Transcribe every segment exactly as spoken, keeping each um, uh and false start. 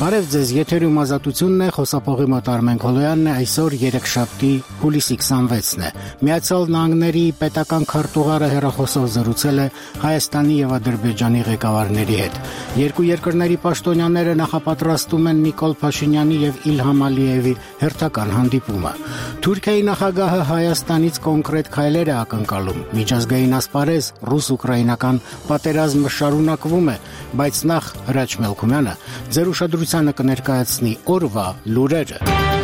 Բարև ձեզ, եթերում ազատությունն է, խոսափողի մոտ Արմեն Քոլոյանն է, այսօր երեքշաբթի հուլիսի քսանվեցն է։ Միացյալ Նահանգների պետական քարտուղարը հեռախոսով զրուցել է Հայաստանի եւ Ադրբեջանի ղեկավարների հետ։ Երկու երկրների պաշտոնյաները նախապատրաստում են Նիկոլ Փաշինյանի եւ Իլհամ Ալիևի հերթական հանդիպումը։ Թուրքիայի նախագահը Հայաստանից կոնկրետ քայլեր է ակնկալում։ Միջազգային ասպարեզ ռուս-ուկրաինական պատերազմը շարունակվում է, բայց նախ Հրաչ Մելքումյանը ձեր ուշադրությանը կներկայացնի օրվա լուրերը։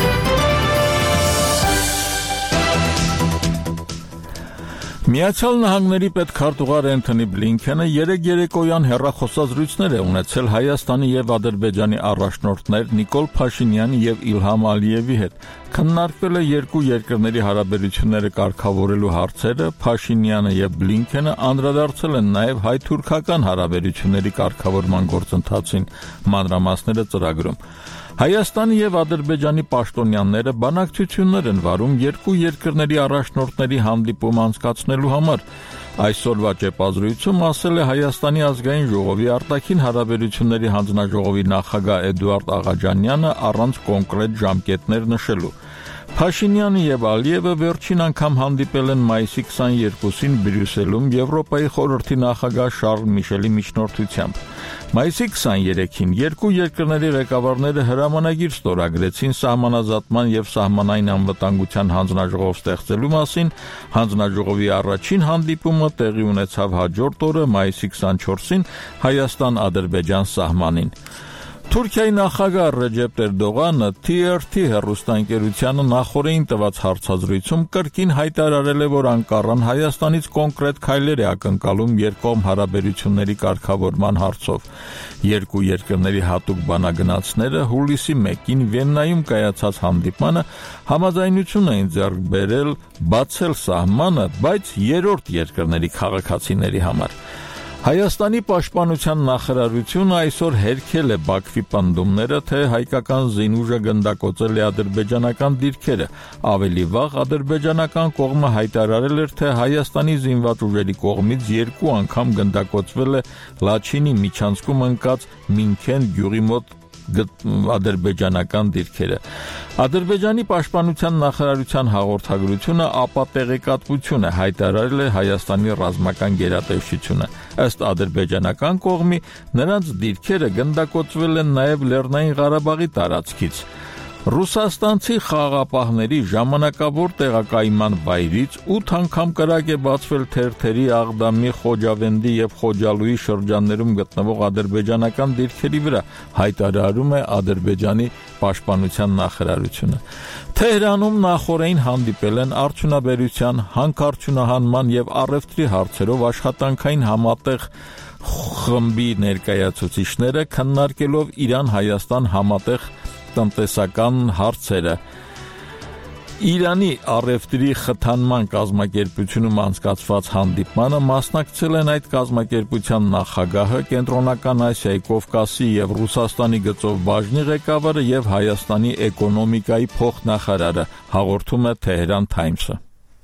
Միացյալ Նահանգների պետքարտուղար Էնթոնի Բլինքենը երեկ երեկոյան հեռախոսազրույցներ է ունեցել Հայաստանի եւ Ադրբեջանի առաջնորդներ Նիկոլ Փաշինյանի եւ Իլհամ Ալիևի հետ։ Քննարկվել է երկու երկրների հարաբերությունները կարգավորելու հարցերը, Փաշինյանը եւ Բլինքենը անդրադարձել են նաեւ հայ-թուրքական հարաբերությունների կարգավորման գործընթացին, մանրամասները ծրագրում։ Հայաստանի եւ Ադրբեջանի պաշտոնյաները բանակցություններ են վարում երկու երկրների առաջնորդների հանդիպում անցկացնելու համար։ Այսօրվա ճեպազրույցում ասել է Հայաստանի ազգային ժողովի արտաքին հարաբերությունների հանձնաժողովի նախագահ Էդուարդ Աղաջանյանը առանց կոնկրետ ժամկետներ նշելու։ Փաշինյանը եւ Ալիևը վերջին անգամ հանդիպել են մայիսի քսաներկուսին Բրյուսելում Եվրոպայի խորհրդի նախագահ Շարլ Միշելի միջնորդությամբ։ Մայիսի քսաներեքին երկու երկրների ղեկավարները հրամանագիր ստորագրեցին սահմանազատման եւ սահմանային անվտանգության հանձնաժողով ստեղծելու մասին։ Հանձնաժողովի առաջին հանդիպումը տեղի ունեցավ հաջորդ օրը մայիսի քսանչորսին Հայաստան-Ադրբեջան սահմանին։ Թուրքիայի նախագահ Ռեջեփ Էրդողանը T R T հեռուստաընկերությանը նախորդին տված հարցազրույցում կրկին հայտարարել է, որ Անկարան Հայաստանից կոնկրետ քայլեր է ակնկալում երկկողմ հարաբերությունների կարգավորման հարցով։ Երկու երկրների հատուկ բանագնացները հուլիսի մեկին Վիեննայում կայացած հանդիպմանը համաձայնություն էին ձեռք բերել բացել սահմանը, բայց երրորդ երկրների քաղաքացիների համար։ Հայաստանի պաշտպանության նախարարությունը այսօր հերքել է Բաքվի պնդումները, թե հայկական զինուժը գնդակոծել է ադրբեջանական դիրքերը։ Ավելի վաղ ադրբեջանական կողմը հայտարարել էր, թե Հայաստանի զինված ուժերի կողմից երկու անգամ գնդակոծվել է Լաչինի միջանցքում ընկած Մինքեն գյուղի մոտ ադրբեջանական դիրքերը։ Ադրբեջանի պաշտպանության նախարարության հաղորդագրությունը ապատեղեկատվություն է հայտարարել է Հայաստանի ռազմական գերատեսչությունը։ Ըստ ադրբեջանական կողմի նրանց դիրքերը գնդակոծվել են նաև Լեռնային Ղարաբաղի տարածքից։ Ռուսաստանցի խաղաղապահների ժամանակավոր տեղակայման վայրից ութ անգամ կրակ է բացվել Թերթերի, Աղդամի, Խոջավենդի եւ Խոջալուի շրջաններում գտնվող ադրբեջանական դիրքերի վրա, հայտարարում է Ադրբեջանի պաշտպանության նախարարությունը։ Թեհրանում նախորդին հանդիպել են արդյունաբերության, հանքարդյունահանման եւ առևտրի հարցերով աշխատանքային համատեղ խմբի ներկայացուցիչները, քննարկելով Իրան-Հայաստան համատեղ տնտեսական հարցերը։ Իրանի առևտրի խթանման կազմակերպությունում անցկացված հանդիպմանը մասնակցել են այդ կազմակերպության նախագահը, Կենտրոնական Ասիայի, Կովկասի եւ Ռուսաստանի գծով բաժնի ղեկավարը եւ Հայաստանի էկոնոմիկայի փոխնախարարը, հաղորդում է Թեհրան Թայմսը։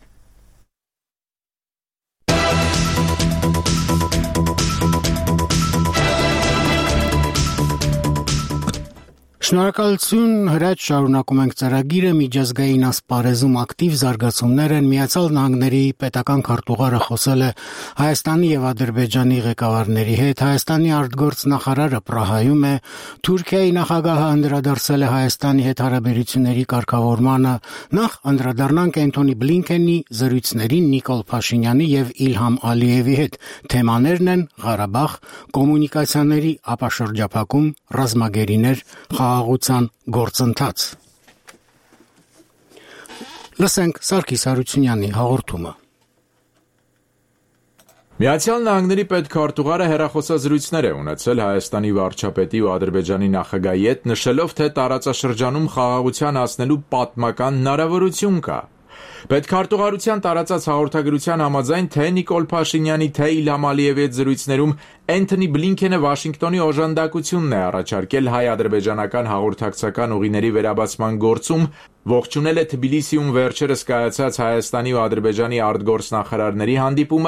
Շնորհակալություն, Հրաչ, շարունակում ենք ծրագիրը։ Միջազգային ասպարեզում ակտիվ զարգացումներ են։ Միացյալ Նահանգների պետական քարտուղարը խոսել է Հայաստանի եւ Ադրբեջանի ղեկավարների հետ։ Հայաստանի արտգործնախարարը Պրահայում է։ Թուրքիայի նախագահը անդրադարձել է Հայաստանի հետ հարաբերությունների կարգավորմանը։ Նախ անդրադառնանք Էնթոնի Բլինքենի զրույցներին Նիկոլ Փաշինյանի եւ Իլհամ Ալիևի հետ։ Թեմաներն են Ղարաբաղ, կոմունիկացիաների ապաշրջափակում, ռազմագերիներ, խաղաղության գործընթաց։ Լսենք Սարգիս Հարությունյանի հաղորդումը։ Միացյալ Նահանգների պետքարտուղարը հեռախոսազրույցներ է ունեցել Հայաստանի վարչապետի ու Ադրբեջանի նախագահի հետ, նշելով, թե տարածաշրջանում խաղաղության հասնելու պատմական հնարավորություն կա։ Պետքարտուղարության տարածած հաղորդագրության համաձայն թե Նիկոլ Փաշինյանի, թե Իլհամ Ալիևի հետ զրույցներում Էնթոնի Բլինքենը Վաշինգտոնի օժանդակությունն է առաջարկել հայ-ադրբեջանական հաղորդակցական ուղիների վերաբացման գործում, ողջունել է Թբիլիսիում վերջերս կայացած Հայաստանի ու Ադրբեջանի արտգործնախարարների հանդիպումը,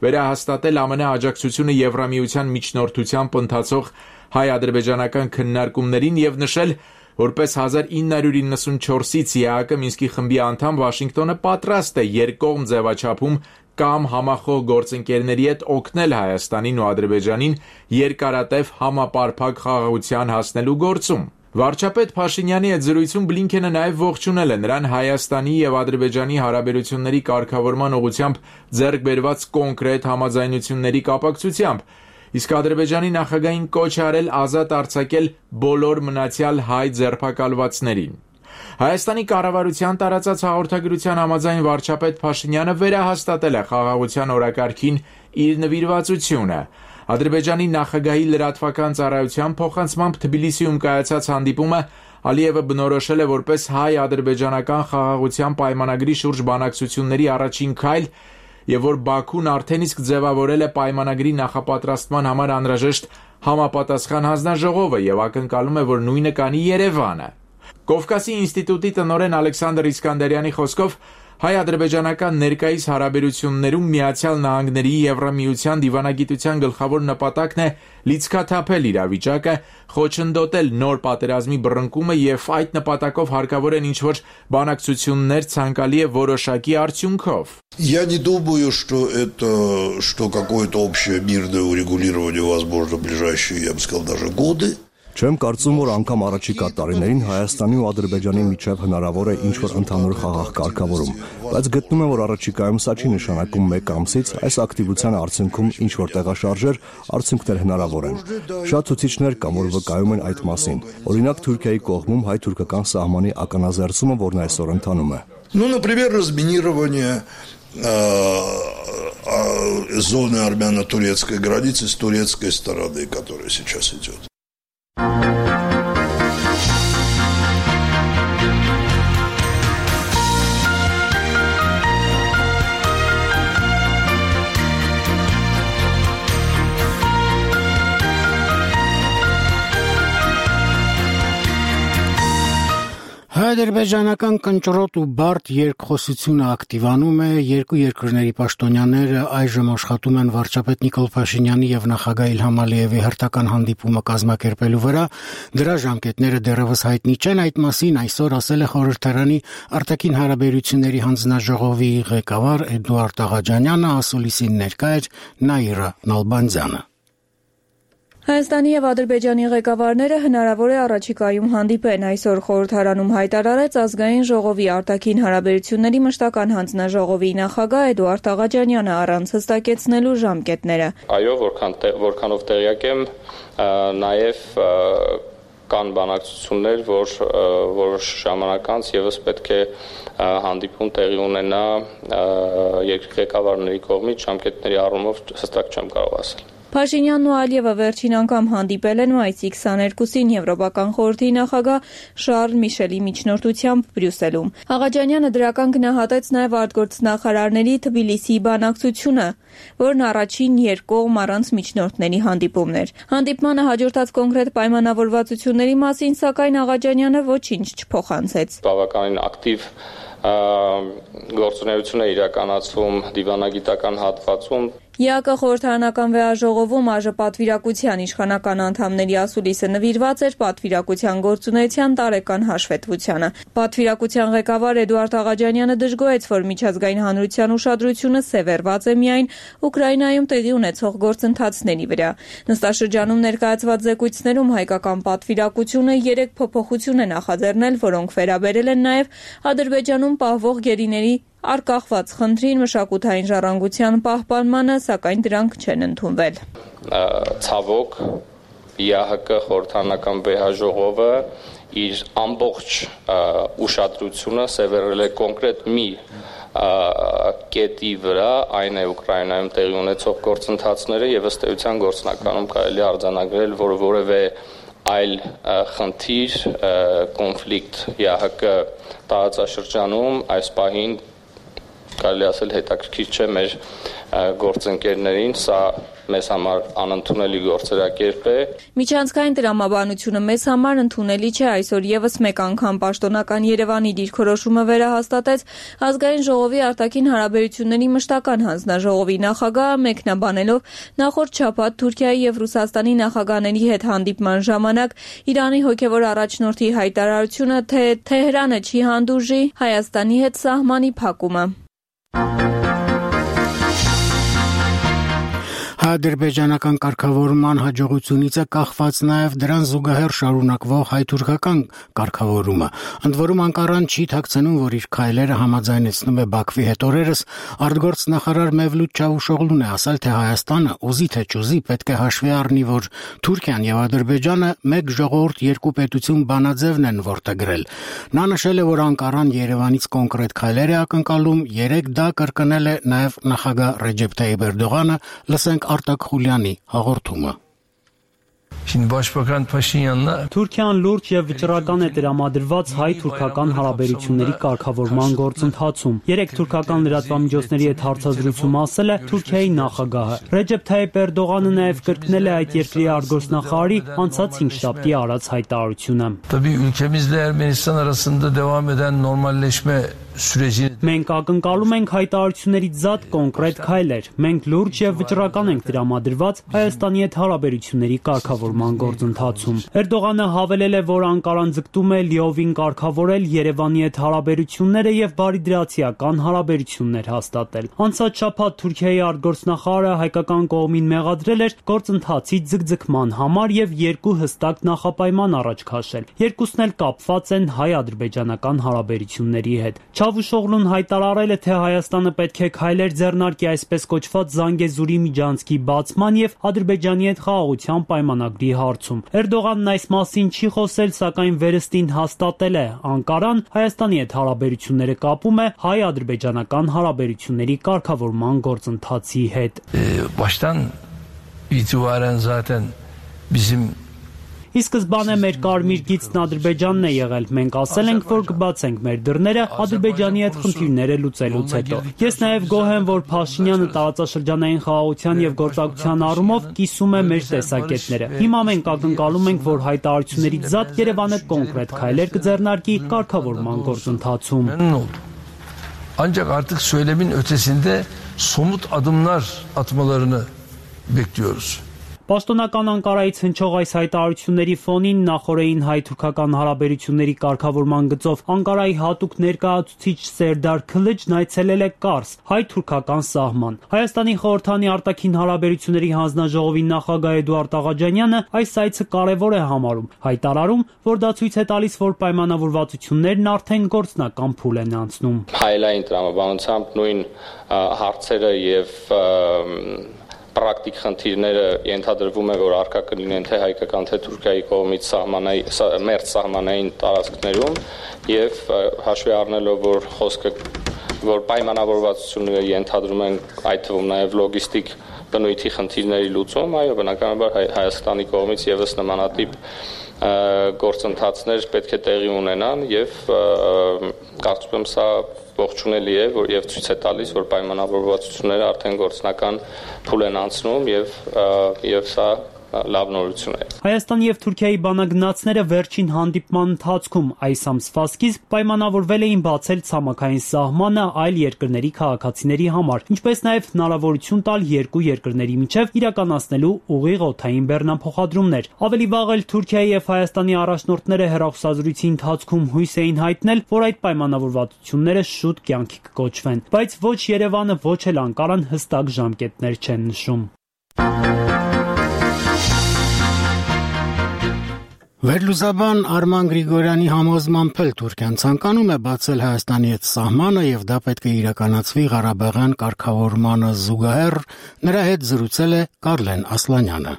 վերահաստատել ԱՄՆ աջակցությունը Եվրամիության միջնորդությամբ ընթացող հայ-ադրբեջանական քննարկումներին եւ նշել, որպես հազար ինը հարյուր իննսունչորսից ԵԱՀԿ Մինսկի խմբի անդամ Վաշինգտոնը պատրաստ է երկկողմ ձևաչափում կամ համախոհ գործընկերների հետ օգնել Հայաստանին ու Ադրբեջանին երկարատև համապարփակ խաղաղության հասնելու գործում։ Վարչապետ Փաշինյանի հետ զրույցում Բլինքենը նաև ողջունել է նրան Հայաստանի եւ Ադրբեջանի հարաբերությունների կարգավորման ուղղությամբ ձեռք բերված կոնկրետ համաձայնությունների կապակցությամբ, իսկ Ադրբեջանի նախագահին կոչ է արել ազատ արձակել բոլոր մնացյալ հայ ձերբակալվածներին։ Հայաստանի կառավարության տարածած հաղորդագրության համաձայն վարչապետ Փաշինյանը վերահաստատել է խաղաղության օրակարգին իր նվիրվածությունը։ Ադրբեջանի նախագահի լրատվական ծառայության փոխանցմամբ Թբիլիսիում կայացած հանդիպումը Ալիևը բնորոշել է որպես հայ-ադրբեջանական խաղաղության պայմանագրի շուրջ բանակցությունների առաջին քայլ եւ որ Բաքուն արդեն իսկ ձևավորել է պայմանագրի նախապատրաստման համար անհրաժեշտ համապատասխան հանձնաժողովը եւ ակնկալում է, որ նույնը կանի Երևանը։ Կովկասի ինստիտուտի տնօրեն Ալեքսանդր Իսկանդարյանի խոսքով հայ-ադրբեջանական ներկայիս հարաբերություններում Միացյալ Նահանգների Եվրամիության դիվանագիտության գլխավոր նպատակն է լիցքաթափել իրավիճակը, խոչընդոտել նոր պատերազմի բռնկումը եւ այդ նպատակով հարկավոր են ինչ-որ բանակցություններ ցանկալի է որոշակի արդյունքով։ Я не думаю, что это что какое-то общее мирное урегулирование возможно в ближайшие, я бы сказал, даже годы. Չեմ կարծում, որ անգամ առաջիկա տարիներին Հայաստանի ու Ադրբեջանի միջև հնարավոր է ինչ-որ ընդհանուր խաղաղ կարգավորում, բայց գտնում եմ, որ առաջիկայում սա չի նշանակում մեկ ամսից այս ակտիվության արդյունքում ինչ-որ տեղաշարժեր, արդյունքներ հնարավոր են։ Շատ ցուցիչներ կան, որ վկայում են այդ մասին։ Օրինակ Թուրքիայի կողմում հայ-թուրքական սահմանի ականազերծումը, որն այսօր ընթանում է։ Ну, например, разминирование зоны армяно-турецкой границы с турецкой стороны, которая сейчас идет. Հայ-ադրբեջանական կնճռոտ ու բարդ երկխոսությունը ակտիվանում է, երկու երկրների պաշտոնյաները այժմ աշխատում են վարչապետ Նիկոլ Փաշինյանի եւ նախագահ Իլհամ Ալիևի հերթական հանդիպումը կազմակերպելու վրա, դրա ժամկետները դեռևս հայտնի չեն, այդ մասին այսօր ասել է խորհրդարանի արտաքին հարաբերությունների հանձնաժողովի ղեկավար Էդուարդ Աղաջանյանը, ասուլիսին ներկա էր Նաիրա Նալբանդյանը։ Հայաստանի եւ Ադրբեջանի ղեկավարները հնարավոր է առաջիկայում հանդիպեն, այսօր խորհրդարանում հայտարարեց ազգային ժողովի արտաքին հարաբերությունների մշտական հանձնաժողովի նախագահ Էդուարդ Աղաջանյանը առանց հստակեցնելու ժամկետները։ Այո, որքան որքանով տեղյակ եմ, նաեւ կան բանակցություններ, որ որոշ ժամանակ անց եւս պետք է հանդիպում տեղի ունենա երկրի ղեկավարների կողմից, ժամկետների առումով հստակ չեմ կարող ասել։ Փաշինյանն ու Ալիևը վերջին անգամ հանդիպել են մայիսի քսաներկուսին Եվրոպական խորհրդի նախագահ Շարլ Միշելի միջնորդությամբ Բրյուսելում։ Աղաջանյանը դրական գնահատեց նաև արտգործնախարարների Թբիլիսիի բանակցությունը, որն առաջին երկկողմ առանց միջնորդների հանդիպումն էր։ Հանդիպմանը հաջորդած կոնկրետ պայմանավորվածությունների մասին, սակայն Աղաջանյանը ոչինչ չփոխանցեց։ Բավականին ակտիվ գործունեություն է իրականացվում դիվանագիտական հատվածում։ ԵԱՀԿ խորհրդարանական վեաժողովում ԱԺ պատվիրակության իշխանական անդամների ասուլիսը նվիրված էր պատվիրակության գործունեության տարեկան հաշվետվությանը։ Պատվիրակության ղեկավար Էդուարդ Աղաջանյանը դժգոհեց, որ միջազգային հանրության ուշադրությունը սևեռված է միայն Ուկրաինայում տեղի ունեցող գործընթացների վրա։ Նստաշրջանում ներկայացված զեկույցներում հայկական պատվիրակությունը երեք փոփոխություն է նախաձեռնել, որոնք վերաբերել են նաև Ադրբեջանում պահվող գերիների արկախված խնդրին, մշակութային ժառանգության պահպանմանը, սակայն դրանք չեն ընդունվել։ Ցավոք ԵԱՀԿ խորհրդարանական վեհաժողովը իր ամբողջ ուշադրությունը սևեռել է կոնկրետ մի կետի վրա, այն է Ուկրաինայում տեղի ունեցող գործընթացները եւ ըստ էության գործնականում կարելի արձանագրել, որ որևէ այլ խնդիր, կոնֆլիկտ ԵԱՀԿ տարածաշրջանում այս պահին կարելի ասել հետաքրքիր չէ մեր գործընկերներին, սա մեզ համար անընդունելի գործերակերպ է։ Միջանցքային տրամաբանությունը մեզ համար ընդունելի չէ, այսօր եւս մեկ անգամ պաշտոնական Երևանի դիրքորոշումը վերահաստատեց ազգային ժողովի արտաքին հարաբերությունների մշտական հանձնաժողովի նախագահը մեկնաբանելով նախորդ շաբաթ Թուրքիայի եւ Ռուսաստանի նախագահների հետ հանդիպման ժամանակ Իրանի հոգեվոր առաջնորդի հայտարարությունը, թե Թեհրանը չի հանդուրժի Հայաստանի հետ սահմանի փակումը։ Ադրբեջանական կարգավորման հաջողությունից է կախված նաև դրան զուգահեռ շարունակվող հայ-թուրքական կարգավորումը։ Ընդ որում Անկարան չի թաքցնում, որ իր քայլերը համաձայնեցնում է Բաքվի հետ օրերս, արտգործնախարար Մևլութ Չավուշօղլուն է ասել, թե Հայաստանը ուզի թե չուզի պետք է հաշվի առնի, որ Թուրքիան եւ Ադրբեջանը մեկ ժողովուրդ երկու պետություն բանաձևն են որդեգրել։ Նա նշել է, որ Անկարան Երևանից կոնկրետ քայլեր է ակնկալում, երեք դա կրկնել է նաև նախագահ Ռեջեփ Թայիփ Էրդողանը, լսենք Արտակ Խուլյանի հաղորդումը։ Թուրքիան լուրջ եւ վճռական է տրամադրված հայ-թուրքական հարաբերությունների կարգավորման գործընթացում։ Երեք թուրքական լրատվամիջոցների հետ հարցազրույցում ասել է Թուրքիայի նախագահը։ Ռեջեփ Թայիփ Էրդողանը նաև կրկնել է այդ երկրի արտգործնախարարի անցած հինգշաբթի արած հայտարարությունը։ Մենք ակնկալում ենք հայտարարություններից զատ կոնկրետ քայլեր։ Մենք լուրջ եւ վճռական ենք տրամադրված Հայաստանի հետ հարաբերությունների կարգավորման գործընթացում։ Էրդողանը հավելել է, որ Անկարան ձգտում է լիովին կարգավորել Երևանի հետ հարաբերությունները եւ բարիդրացիական հարաբերություններ հաստատել։ Անցած շաբաթ Թուրքիայի արտգործնախարարը հայկական կողմին մեղադրել էր գործընթացի ձգձգման համար եւ երկու հստակ նախապայման առաջ քաշել։ Երկուսն էլ կապված են հայ-ադրբեջանական հարաբերությունների հետ։ Չավուշօղլուն հայտարարել է, թե Հայաստանը պետք է քայլեր ձեռնարկի այսպես կոչված Զանգեզուրի միջանցքի բացման եւ Ադրբեջանի հետ խաղաղության պայմանագրի հարցում։ Էրդողանն այս մասին չի խոսել, սակայն վերստին հաստատել է, Անկարան Հայաստանի հետ հարաբերությունները կապում է հայ-ադրբեջանական հարաբերությունների կարգավորման գործընթացի հետ։ Ի սկզբանե մեր կարմիր գիծն Ադրբեջանն է եղել։ Մենք ասել ենք, որ կբացենք մեր դռները Ադրբեջանի հետ խնդիրները լուծելուց հետո։ Ես նաև գոհ եմ, որ Փաշինյանը տարածաշրջանային խաղաղության եւ գործակցության առումով կիսում է մեր տեսակետները։ Հիմա մենք ակնկալում ենք, որ հայտարարություններից զատ Երևանը կոնկրետ քայլեր կձեռնարկի կարգավորման գործընթացում։ Ancak artık söylemin ötesinde somut adımlar atmalarını bekliyoruz. Պաշտոնական Անկարայից հնչող այս հայտարարությունների ֆոնին նախորդին հայ-թուրքական հարաբերությունների կարգավորման գծով Անկարայի հատուկ ներկայացուցիչ Սերդար Քլիչն այցելել է Կարս, հայ-թուրքական սահման։ Հայաստանի խորհրդանի արտաքին հարաբերությունների հանձնաժողովի նախագահ Էդուարդ Աղաջանյանը այս այցը կարևոր է համարում, հայտարարում, որ դա ցույց է տալիս, որ պայմանավորվածություններն արդեն գործնական փուլ են անցնում։ Հայլային տրամաբանությամբ նույն հարցերը եւ պրակտիկ խնդիրները ենթադրվում է, որ առկա կլինեն թե հայկական, թե Թուրքիայի կողմից մերձ սահմանային տարածքներում եւ հաշվի առնելով, որ խոսքը որ պայմանավորվածությունները ենթադրում են այդ թվում նաեւ լոգիստիկ բնույթի խնդիրների լուծում, այո, բնականաբար Հայաստանի կողմից եւս նմանատիպ գործընթացներ պետք է տեղի ունենան եւ կարծում եմ սա ողջունելի է, որ եւ ցույց է տալիս, որ պայմանավորվածությունները արդեն գործնական փուլ են անցնում եւ եւ սա լավ նորություն է։ Հայաստանի եւ Թուրքիայի բանագնացները վերջին հանդիպման ընթացքում այս ամսվա սկիզբ պայմանավորվել էին բացել ցամաքային սահմանը այլ երկրների քաղաքացիների համար, ինչպես նաեւ հնարավորություն տալ երկու երկրների միջև իրականացնելու ուղիղ օդային բեռնափոխադրումներ։ Ավելի վաղ էլ Թուրքիայի եւ Հայաստանի առաջնորդները հեռախոսազրույցի ընթացքում հույս էին հայտնել, որ այդ պայմանավորվածությունները շուտ կյանքի կկոչվեն, բայց ոչ Երևանը, ոչ էլ Անկարան հստակ ժամկետներ չեն նշում։ Վերլուզաբան Արման Գրիգորյանի համոզմամբ էլ Թուրքիան ցանկանում է բացել Հայաստանի հետ սահմանը եւ դա պետք է իրականացվի Ղարաբաղյան կարգավորմանը զուգահեռ, նրա հետ զրուցել է Կարլեն Ասլանյանը։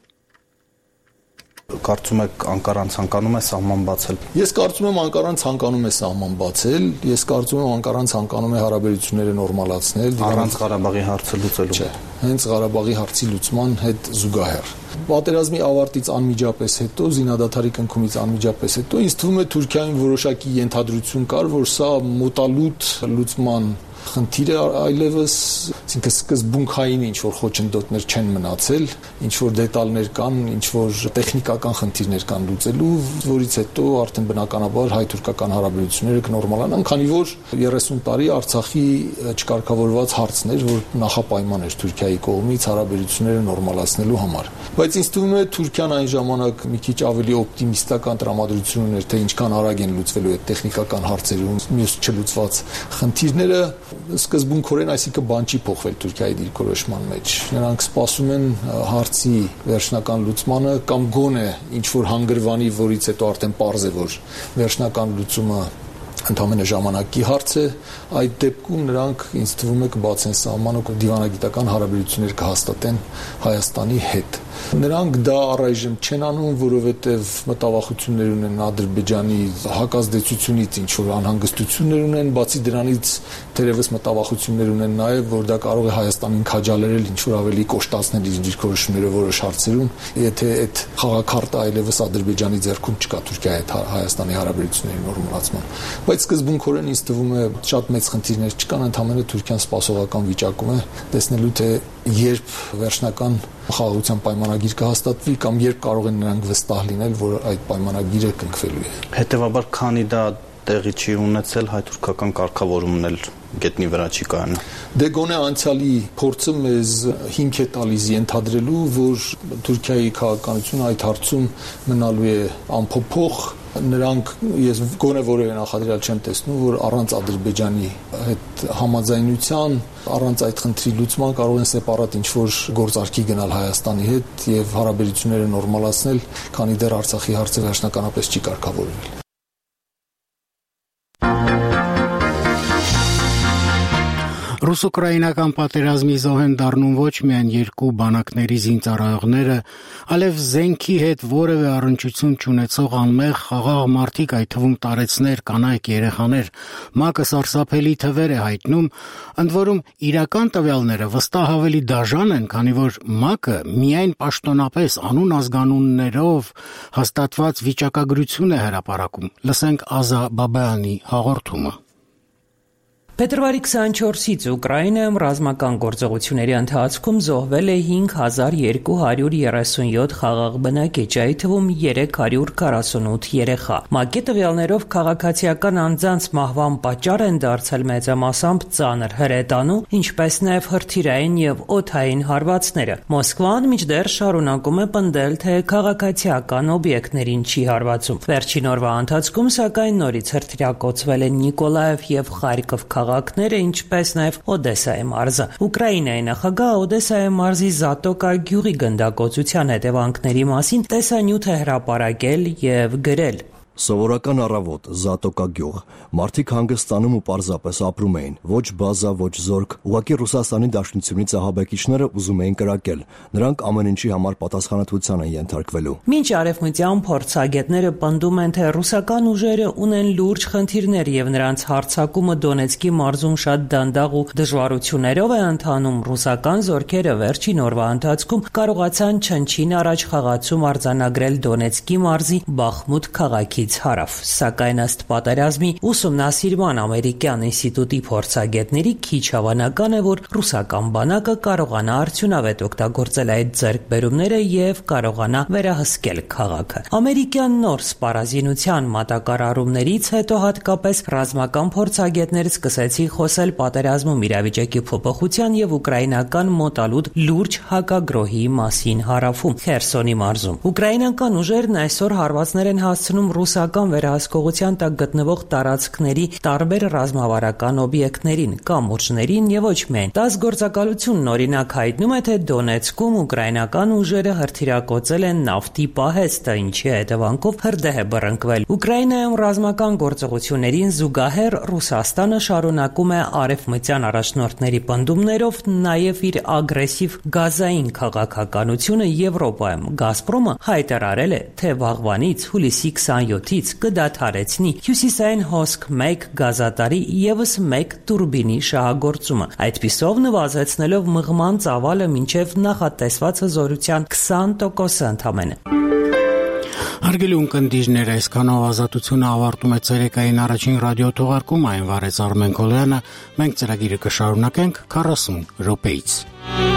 Կարծում եք Անկարան ցանկանում է սահման բացել։ Ես կարծում եմ Անկարան ցանկանում է սահման բացել, ես կարծում եմ Անկարան ցանկանում է հարաբերությունները նորմալացնել, առանց Ղարաբաղի հարցը լուծելու։ Չէ, հենց Ղարաբաղի հարցի լուծման հետ զուգահեռ։ Պատերազմի ավարտից անմիջապես հետո, զինադադարի կնքումից անմիջապես հետո ինձ թվում է Թուրքիային որոշակի ենթադրություն կար, որ սա մոտալուտ լուծման խնդիրը այլևս, այսինքն սկզբունքային ինչ որ խոչընդոտներ չեն մնացել, ինչ որ դետալներ կան, ինչ որ տեխնիկական խնդիրներ կան լուծելու, որից հետո արդեն բնականաբար հայ-թուրքական հարաբերությունները կնորմալանան, քանի որ երեսուն տարի Արցախի չկարգավորված հարցն էր, որ նախապայման էր Թուրքիայի կողմից հարաբերությունները նորմալացնելու համար։ Բայց ինձ թվում է Թուրքիան այն ժամանակ մի քիչ ավելի օպտիմիստական տրամադրություն ուներ, թե ինչքան արագ են լուծվելու այդ տեխնիկական հարցերում մյուս չլուծված խնդիրները, սկզբունքորեն, այսինքն բան չի փոխվել Թուրքիայի դիրքորոշման մեջ։ Նրանք սպասում են հարցի վերջնական լուծմանը կամ գոնե ինչ որ հանգրվանի, որից հետո արդեն պարզ է, որ վերջնական լուծումը ընդամենը ժամանակի հարց է, այդ դեպքում նրանք ինձ թվում է կբացեն սահմանը ու դիվանագիտական հարաբերություններ կհաստատեն Հայաստանի հետ։ Նրանք դա առայժմ չեն անում, որովհետև մտավախություններ ունեն Ադրբեջանի հակազդեցությունից, ինչ որ անհանգստություններ ունեն, բացի դրանից թերևս մտավախություններ ունեն նաև, որ դա կարող է Հայաստանին քաջալերել ինչ որ ավելի կոշտացնել իր դիրքորոշումները որոշ հարցերում, եթե այդ խաղաքարտը այլևս Ադրբեջանի ձեռքում չկա Թուրքիայի հետ Հայաստանի հարաբերությունների նորմալացման։ Բայց սկզբունքորեն ինձ թվում է շատ մեծ խնդիրներ չկան, ընդհանրապես Թուրքիան սպասողական վիճակում է, տեսնելու թե երբ վերջնական խաղաղության պայմանագիր կհաստատվի կամ երբ կարող են նրանք վստահ լինել, որ այդ պայմանագիրը կնքվելու է։ Հետևաբար, քանի դա տեղի չի ունեցել, հայ-թուրքական կարգավորումն էլ գետնի վրա չի կայանում։ Դե գոնե անցյալի փորձը մեզ հիմք է տալիս ենթադրելու, որ Թուրքիայի քաղաքականությունը այդ հարցում մնալու է անփոփոխ։ Նրանք ես գոնե որևէ նախադրյալ չեմ տեսնում, որ առանց Ադրբեջանի հետ համաձայնության, առանց այդ խնդրի լուծման կարող են սեպարատ ինչ-որ գործարքի գնալ Հայաստանի հետ եւ հարաբերությունները նորմալացնել, քանի դեռ Արցախի հարցը վերջնականապես չի կարգավորվել։ Ռուս-ուկրաինական պատերազմի զոհ են դառնում ոչ միայն երկու բանակների զինծառայողները, այլև զենքի հետ որևէ առնչություն չունեցող անմեղ խաղաղ մարդիկ, այդ թվում տարեցներ, կանայք, երեխաներ։ ՄԱԿ-ը սարսափելի թվեր է հայտնում, ընդ որում իրական տվյալները վստահ ավելի դաժան են, քանի որ ՄԱԿ-ը միայն պաշտոնապես անուն ազգանուններով հաստատված վիճակագրություն է հրապարակում։ Լսենք Ազա Բաբայանի հաղորդումը։ Փետրվարի քսանչորսից Ուկրաինայում ռազմական գործողությունների ընթացքում զոհվել է հինգ հազար երկու հարյուր երեսունյոթ խաղաղ բնակիչ, այդ թվում երեք հարյուր քառասունութ երեխա։ ՄԱԿ-ի տվյալներով քաղաքացիական անձանց մահվան պատճառ են դարձել մեծամասամբ ծանր հրետանու, ինչպես նաև հրթիռային եւ օդային հարվածները։ Մոսկվան մինչդեռ շարունակում է պնդել, թե քաղաքացիական օբյեկտներին չի հարվածում։ Վերջին օրվա ընթացքում, սակայն, նորից հրթիռակոծվել են Նիկոլաև եւ Խարկով քաղաքները, ինչպես նաև Օդեսայի մարզը։ Ուկրաինայի նախագահ Օդեսայի մարզի Զատոկա գյուղի գնդակոծության հետևանքների մասին տեսանյութ է հրապարակել եւ գրել. Սովորական առավոտ, Զատոկա գյուղ, մարդիկ հանգստանում ու պարզապես ապրում էին, ոչ բազա, ոչ զորք, ուղղակի Ռուսաստանի Դաշնությունից ահաբեկիչները ուզում էին կրակել, նրանք ամեն ինչի համար պատասխանատվության են ենթարկվելու։ Մինչ արևմտյան փորձագետները պնդում են, թե ռուսական ուժերը ունեն լուրջ խնդիրներ եւ նրանց հարձակումը Դոնեցկի մարզում շատ դանդաղ ու դժվարություններով է ընթանում, ռուսական զորքերը վերջին օրվա ընթացքում կարողացան չնչին առաջ խաղացում արձանագրել Դոնեցկի մարզի Բախմուտ քաղաքի հարավ, սակայն ըստ պատերազմի ուսումնասիրման ամերիկյան ինստիտուտի փորձագետների քիչ հավանական է, որ ռուսական բանակը կարողանա արդյունավետ օգտագործել այդ ձեռքբերումները եւ կարողանա վերահսկել քաղաքը։ Ամերիկյան նոր սպառազինության մատակարարումներից հետո հատկապես ռազմական փորձագետներ սկսեցին խոսել պատերազմում իրավիճակի փոփոխության եւ ուկրաինական մոտալուտ լուրջ հակագրոհի մասին հարավում, Խերսոնի մարզում։ Ուկրաինական ուժերն այսօր հարվածներ են հասցնում ռուս ռուսական վերահսկողության տակ գտնվող տարածքների տարբեր ռազմավարական օբյեկտներին, կամուրջներին եւ ոչ միայն։ ՏԱՍՍ գործակալությունն օրինակ հայտնում է, թե Դոնեցկում ուկրաինական ուժերը հրթիռակոծել են նավթի պահեստը, ինչի հետևանքով հրդեհ է բռնկվել։ Ուկրաինայում ռազմական գործողություններին զուգահեռ Ռուսաստանը շարունակում է արևմտյան առաջնորդների պնդումներով նաեւ իր ագրեսիվ գազային քաղաքականությունը Եվրոպայում։ Գազպրոմը հայտարարել է, թե վաղվանից հուլիսի քսանյոթից կդադարեցնի հյուսիսային հոսք մեկ գազատարի եւս մեկ տուրբինի շահագործումը, այդպիսով նվազեցնելով մղման ծավալը մինչև նախատեսված հզորության քսան տոկոս ընդամենը։ Հարգելի ունկնդիրներ, այսքանով Ազատությունը ավարտում է ցերեկային առաջին ռադիո թողարկումը, այն վարեց Արմեն Քոլյանը, մենք ծրագիրը կշարունակենք քառասուն րոպեից։